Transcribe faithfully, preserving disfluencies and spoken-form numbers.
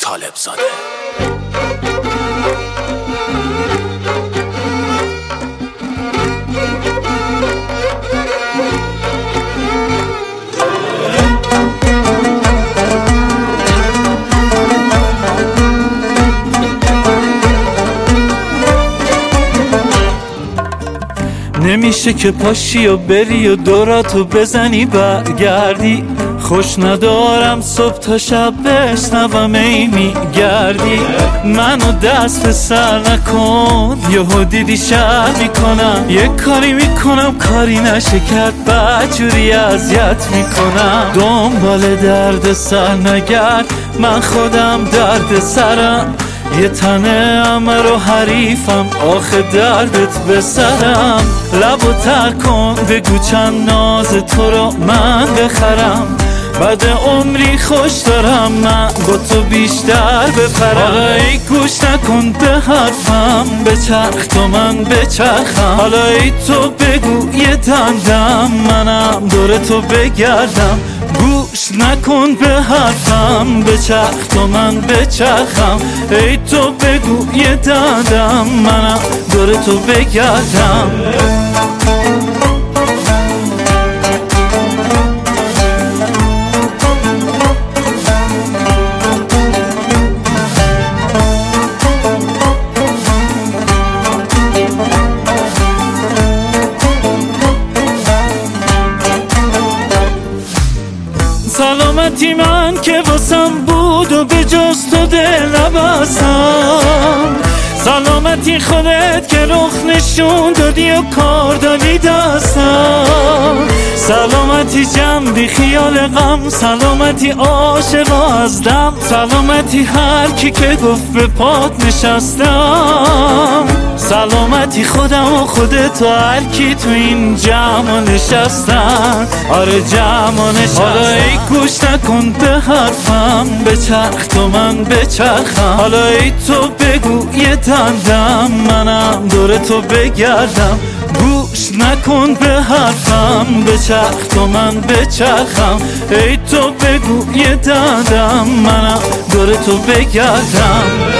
طالب زاده. نمیشه که پاشی و بری و دوراتو بزنی برگردی، خوش ندارم صبح تا شب بشنوم ای میگردی. منو دست به سر نکن، یهو دیدی شر میکنم، یه کاری میکنم کاری نشه کرد، بدجوری اذیت میکنم. دنبال درد سر نگرد، من خودم درد سرم، یه تنه امر و حریفم، آخه دردت به سرم. لبو تر کن بگو چند ناز تو رو من بخرم، بعد عمری خوش دارم من با تو بیشتر بپرم. حالا ای گوش نکن به حرفم، بچرخ تو من بچرخم. حالا ای تو بگو یه دندم، منم دور تو بگردم. گوش نکن به حرفم، بچرخ تو من بچرخم. ای تو بگو یه دندم، منم دور تو بگردم. سلامتی من که واسم بود و به جز تو دل نبستم، سلامتی خودت که رخ نشون دادی و کار دادی دستم. سلامتی جمع بی خیال غم، سلامتی عاشق از دم، سلامتی هر کی که گفت به پات نشستم. سلامتی خودم و خودت و هر کی تو این جمع نشستن، آره جمع نشستن. حالا ای گوش نکن به حرفم، بچرخ تو من بچرخم. حالا ای تو بگو یه دندم، منم دور تو بگردم. گوش نکن به حرفم، بچرخ تو من بچرخم. ای تو بگو یه دندم، منم دور تو بگردم.